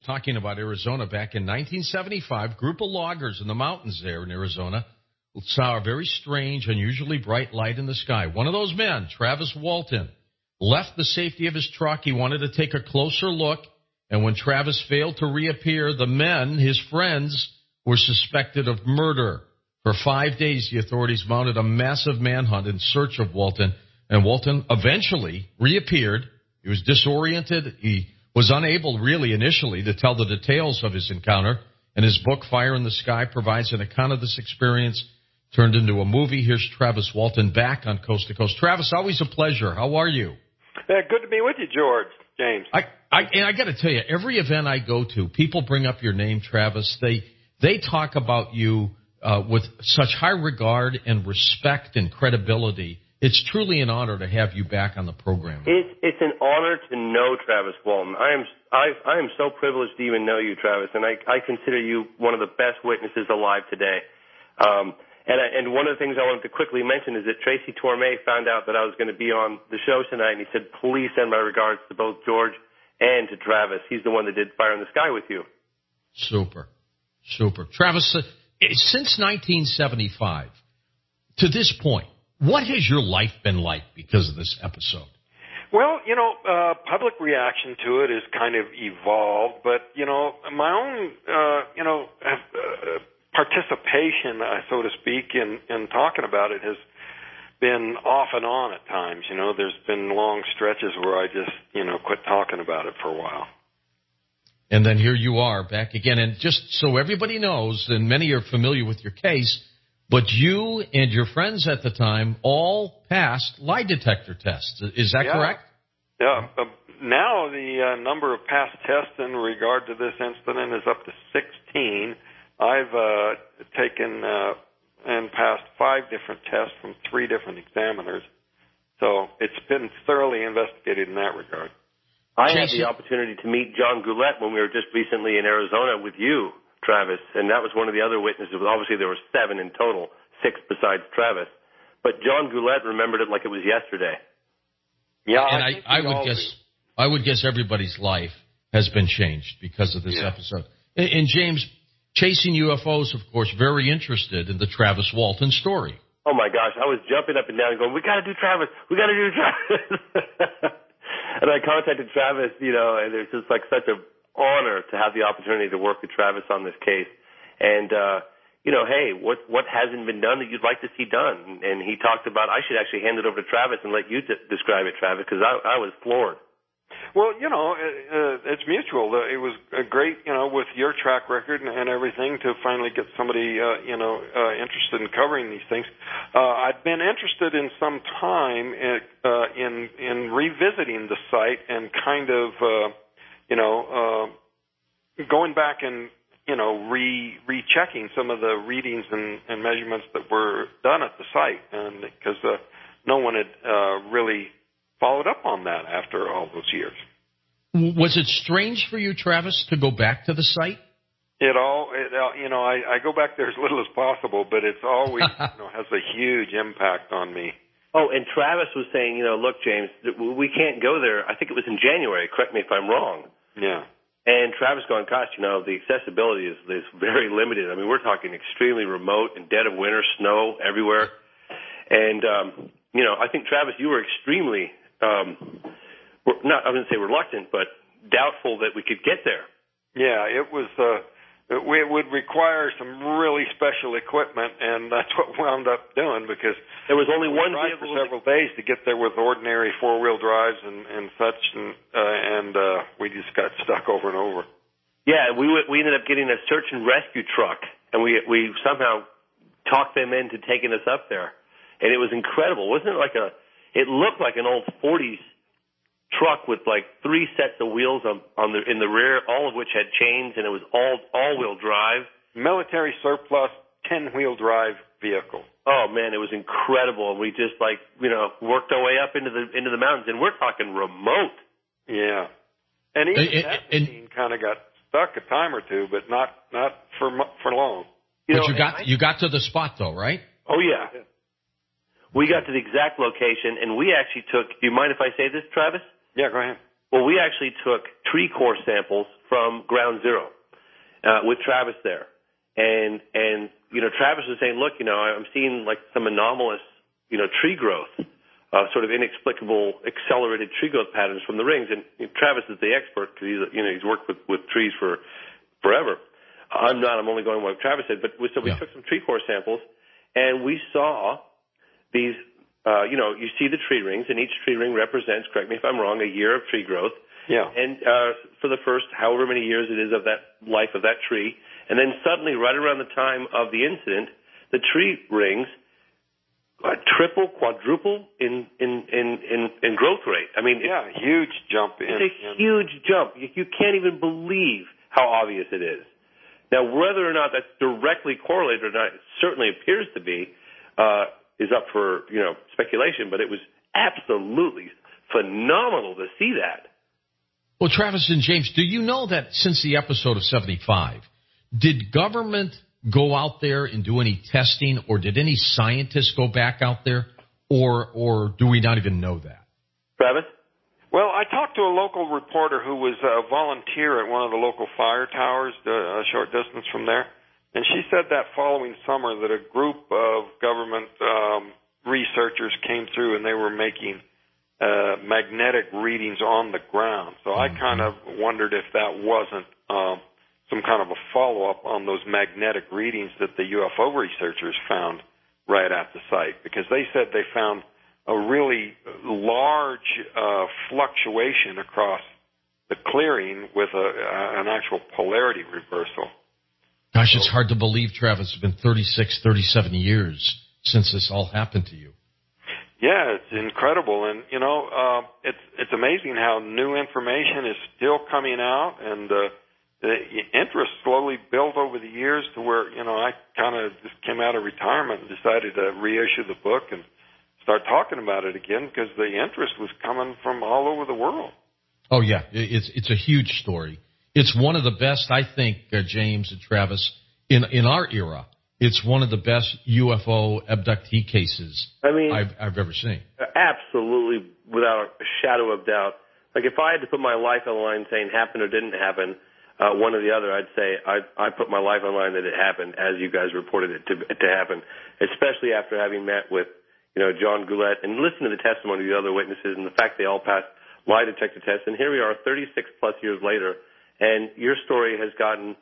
talking about Arizona back in 1975. Group of loggers in the mountains there in Arizona saw a very strange, unusually bright light in the sky. One of those men, Travis Walton, left the safety of his truck. He wanted to take a closer look, and when Travis failed to reappear, the men, his friends, were suspected of murder. For 5 days, the authorities mounted a massive manhunt in search of Walton, and Walton eventually reappeared. He was disoriented. He was unable, really, initially, to tell the details of his encounter, and his book, Fire in the Sky, provides an account of this experience turned into a movie. Here's Travis Walton back on Coast to Coast. Travis, always a pleasure. How are you? Good to be with you, George. James. I got to tell you, every event I go to, people bring up your name, Travis. They talk about you with such high regard and respect and credibility. It's truly an honor to have you back on the program. It's an honor to know Travis Walton. I am so privileged to even know you, Travis, and I consider you one of the best witnesses alive today. And one of the things I wanted to quickly mention is that Tracy Torme found out that I was going to be on the show tonight, and he said, please send my regards to both George and to Travis. He's the one that did Fire in the Sky with you. Super. Travis, since 1975 to this point, what has your life been like because of this episode? Well, public reaction to it has kind of evolved, but, my own, participation, so to speak, in talking about it has been off and on at times. There's been long stretches where I just, quit talking about it for a while. And then here you are back again. And just so everybody knows, and many are familiar with your case, but you and your friends at the time all passed lie detector tests. Is that correct? Yeah. Now the number of past tests in regard to this incident is up to 16. I've taken and passed 5 different tests from 3 different examiners. So it's been thoroughly investigated in that regard. I had the opportunity to meet John Goulet when we were just recently in Arizona with you, Travis, and that was one of the other witnesses. Obviously, there were 7 in total, 6 besides Travis. But John Goulet remembered it like it was yesterday. Yeah, and I would guess everybody's life has been changed because of this episode. And James, chasing UFOs, of course, very interested in the Travis Walton story. Oh my gosh, I was jumping up and down, going, "We got to do Travis! We got to do Travis!" And I contacted Travis, and it's just like such an honor to have the opportunity to work with Travis on this case. And, hey, what hasn't been done that you'd like to see done? And he talked about, I should actually hand it over to Travis and let you describe it, Travis, because I was floored. Well, it's mutual. It was great, with your track record and everything to finally get somebody, interested in covering these things. I've been interested in some time in revisiting the site and kind of, going back and, rechecking some of the readings and measurements that were done at the site, and because no one had really followed up on that after all those years. Was it strange for you, Travis, to go back to the site? I go back there as little as possible, but it's always, has a huge impact on me. Oh, and Travis was saying, look, James, we can't go there. I think it was in January. Correct me if I'm wrong. Yeah. And Travis going, gosh, the accessibility is very limited. I mean, we're talking extremely remote and dead of winter, snow everywhere. And, I think, Travis, you were extremely I wouldn't say reluctant, but doubtful that we could get there. Yeah, it was. It would require some really special equipment, and that's what we wound up doing because there was only one vehicle for several days to get there with ordinary 4-wheel drives and such, and we just got stuck over and over. Yeah, we ended up getting a search and rescue truck, and we somehow talked them into taking us up there, and it was incredible. Wasn't it it looked like an old 40s truck with like 3 sets of wheels in the rear, all of which had chains, and it was all-wheel drive. Military surplus 10-wheel drive vehicle. Oh man, it was incredible. We just worked our way up into the mountains, and we're talking remote. Yeah, and even that machine kind of got stuck a time or two, but not for long. You got to the spot though, right? Oh yeah. We got to the exact location, and we actually took. Do you mind if I say this, Travis? Yeah, go ahead. Well, we actually took tree core samples from Ground Zero with Travis there. And Travis was saying, look, I'm seeing like some anomalous, tree growth, sort of inexplicable accelerated tree growth patterns from the rings. And Travis is the expert because he's worked with trees for forever. I'm not. I'm only going with what Travis said. But we took some tree core samples, and we saw these. You see the tree rings, and each tree ring represents, correct me if I'm wrong, a year of tree growth. Yeah. And for the first however many years it is of that life of that tree, and then suddenly, right around the time of the incident, the tree rings triple, quadruple in growth rate. I mean, huge jump. It's a huge jump. You can't even believe how obvious it is. Now, whether or not that's directly correlated or not, it certainly appears to be, is up for speculation. But it was absolutely phenomenal to see that. Well, Travis and James, do you know that since the episode of 75, did government go out there and do any testing, or did any scientists go back out there, or do we not even know that? Travis? Well, I talked to a local reporter who was a volunteer at one of the local fire towers a short distance from there, and she said that following summer that a group of government researchers came through and they were making magnetic readings on the ground. So I kind of wondered if that wasn't some kind of a follow-up on those magnetic readings that the UFO researchers found right at the site, because they said they found a really large fluctuation across the clearing with an actual polarity reversal. Gosh, it's hard to believe, Travis. It's been 36, 37 years since this all happened to you. Yeah, it's incredible. And, it's amazing how new information is still coming out, and the interest slowly built over the years to where, I kind of just came out of retirement and decided to reissue the book and start talking about it again, because the interest was coming from all over the world. Oh, yeah. It's a huge story. It's one of the best, I think, James and Travis, in our era. It's one of the best UFO abductee cases I've ever seen. Absolutely, without a shadow of doubt. Like, if I had to put my life on the line saying happened or didn't happen, one or the other, I'd say I put my life on the line that it happened, as you guys reported it to happen, especially after having met with John Goulet and listened to the testimony of the other witnesses and the fact they all passed lie detector tests. And here we are 36 plus years later, and your story has gotten,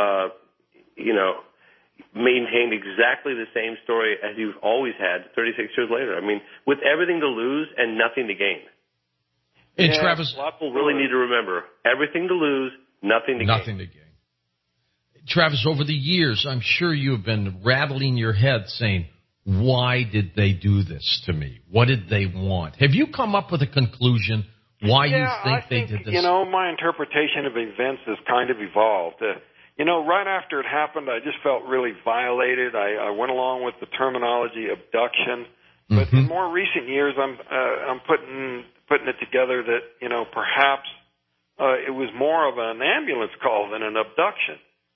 maintained exactly the same story as you've always had 36 years later. I mean, with everything to lose and nothing to gain. And Travis, people really need to remember, everything to lose, nothing to gain. Travis, over the years, I'm sure you have been rattling your head saying, why did they do this to me? What did they want? Have you come up with a conclusion why you think they did this? My interpretation of events has kind of evolved. Right after it happened, I just felt really violated. I went along with the terminology abduction. But in more recent years, I'm putting it together that, perhaps it was more of an ambulance call than an abduction.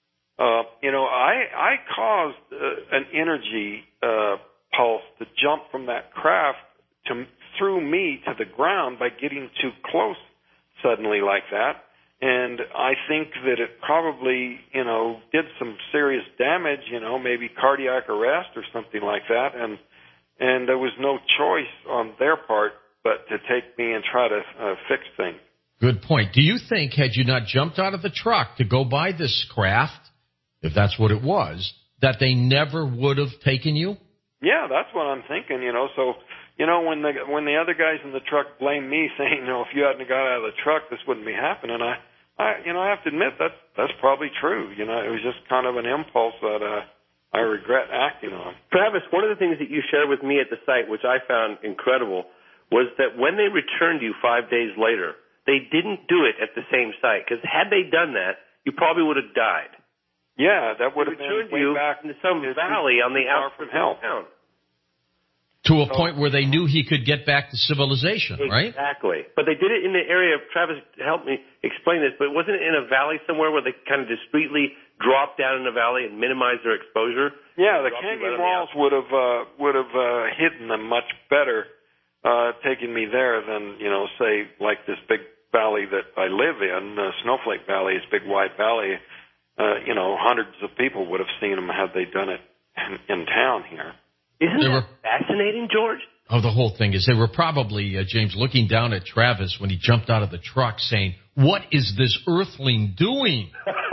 I caused an energy pulse to jump from that craft through me to the ground by getting too close suddenly like that. And I think that it probably, did some serious damage, maybe cardiac arrest or something like that. And there was no choice on their part but to take me and try to fix things. Good point. Do you think, had you not jumped out of the truck to go by this craft, if that's what it was, that they never would have taken you? Yeah, that's what I'm thinking, So, when the other guys in the truck blame me, saying, if you hadn't got out of the truck, this wouldn't be happening. I have to admit that's probably true. It was just kind of an impulse that I regret acting on. Travis, one of the things that you shared with me at the site, which I found incredible, was that when they returned you 5 days later, they didn't do it at the same site, because had they done that, you probably would have died. Yeah, that would have been way back into some valley on the outskirts of town. To a point where they knew he could get back to civilization, right? Exactly. But they did it in the area, Travis, help me explain this, but wasn't it in a valley somewhere where they kind of discreetly dropped down in the valley and minimized their exposure? Yeah, the canyon walls would have hidden them much better, taking me there than, say, like this big valley that I live in, Snowflake Valley, is a big wide valley. Hundreds of people would have seen them had they done it in town here. Isn't that fascinating, George? Oh, the whole thing is they were probably, James, looking down at Travis when he jumped out of the truck saying, "What is this earthling doing?"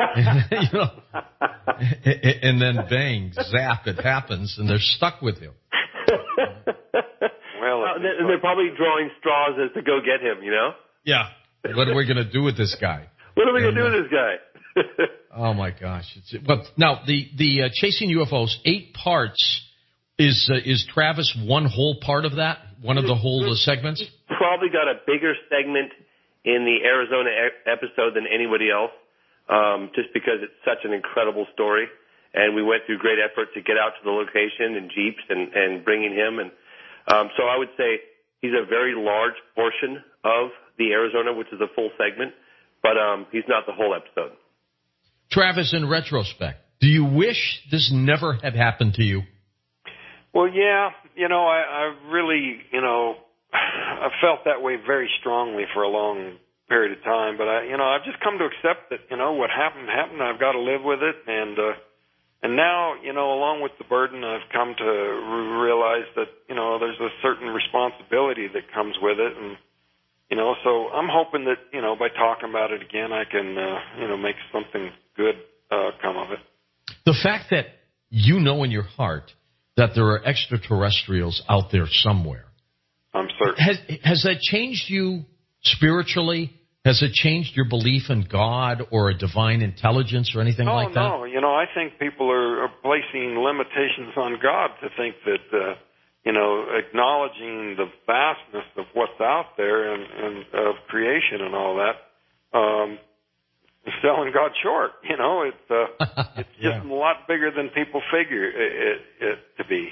And then bang, zap, it happens, and they're stuck with him. Well, and they're probably drawing straws as to go get him, Yeah. What are we going to do with this guy? What are we going to do with this guy? Oh, my gosh. Now, the Chasing UFOs, 8 parts. Is Travis one whole part of that? One of the whole segments? He's probably got a bigger segment in the Arizona episode than anybody else, just because it's such an incredible story. And we went through great effort to get out to the location in Jeeps and bringing him. And so I would say he's a very large portion of the Arizona, which is a full segment, but he's not the whole episode. Travis, in retrospect, do you wish this never had happened to you? Well, yeah, I really, I felt that way very strongly for a long period of time, but I've just come to accept that, what happened. I've got to live with it, and now, along with the burden, I've come to realize that, there's a certain responsibility that comes with it, and so I'm hoping that, by talking about it again, I can, make something good come of it. The fact that you know in your heart that there are extraterrestrials out there somewhere. I'm certain. Has that changed you spiritually? Has it changed your belief in God or a divine intelligence or anything like that? No. I think people are placing limitations on God to think that, acknowledging the vastness of what's out there and of creation and all that, is selling God short. It's just a lot bigger than people figure it to be.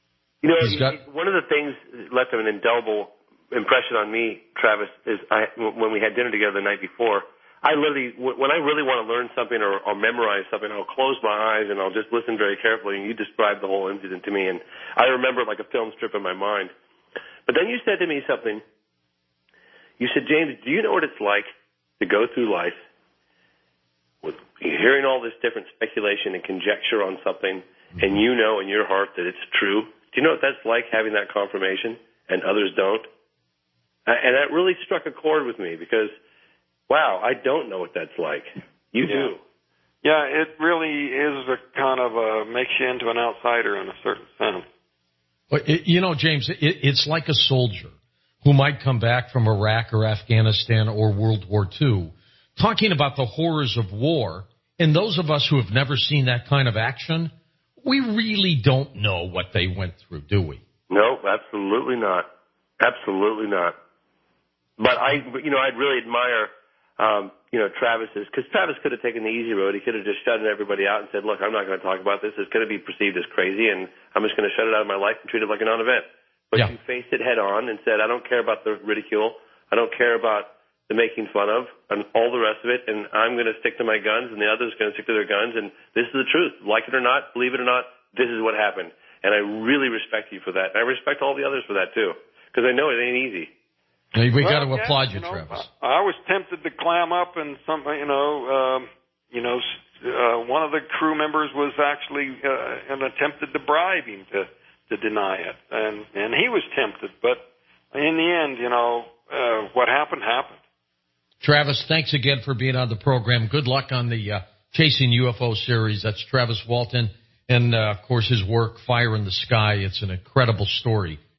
One of the things that left an indelible impression on me, Travis, is when we had dinner together the night before, when I really want to learn something or memorize something, I'll close my eyes and I'll just listen very carefully, and you described the whole incident to me, and I remember it like a film strip in my mind. But then you said to me something. You said, "James, do you know what it's like to go through life with hearing all this different speculation and conjecture on something, and you know in your heart that it's true? Do you know what that's like, having that confirmation, and others don't?" And that really struck a chord with me because, wow, I don't know what that's like. You do. Yeah, it really is a kind of makes you into an outsider in a certain sense. Well, James, it's like a soldier who might come back from Iraq or Afghanistan or World War II talking about the horrors of war. And those of us who have never seen that kind of action, we really don't know what they went through, do we? No, absolutely not. Absolutely not. But I'd really admire, Travis's, because Travis could have taken the easy road. He could have just shut everybody out and said, "Look, I'm not going to talk about this. It's going to be perceived as crazy, and I'm just going to shut it out of my life and treat it like a non-event." But you faced it head on and said, "I don't care about the ridicule. I don't care about the making fun of and all the rest of it, and I'm going to stick to my guns, and the others are going to stick to their guns, and this is the truth. Like it or not, believe it or not, this is what happened." And I really respect you for that. And I respect all the others for that, too, because I know it ain't easy. We got to applaud you, Travis. I was tempted to clam up, and one of the crew members was actually and attempted to bribe him to deny it, and he was tempted. But in the end, what happened happened. Travis, thanks again for being on the program. Good luck on the Chasing UFO series. That's Travis Walton, and of course his work, Fire in the Sky. It's an incredible story.